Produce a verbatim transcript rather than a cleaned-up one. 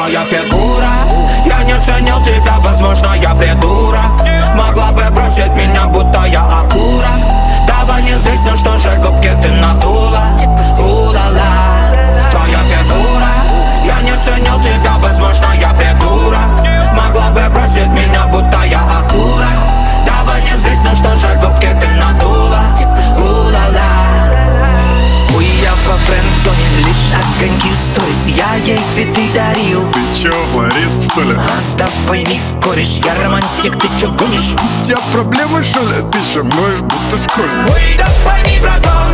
твоя фигура. Я не ценил тебя, возможно, я придурок. Могла бы бросить меня, будто я окурок. Давай не злись, ну что же губки ты надула. У-ла-ла, твоя фигура. Я не ценил тебя, возможно, я придурок. Могла бы бросить меня, будто я окурок. Давай не злись, ну что же губки ты надула. У-ла-ла. Ой, я во френдзоне, лишь огоньки сторис. Я ей цветы дарил. Ты чё, флорист, что ли? А да пойми, кореш, я романтик, ты чё гонишь? У тебя проблемы, что ли? Ты же ноешь, будто школьник. Ой, да пойми, братан,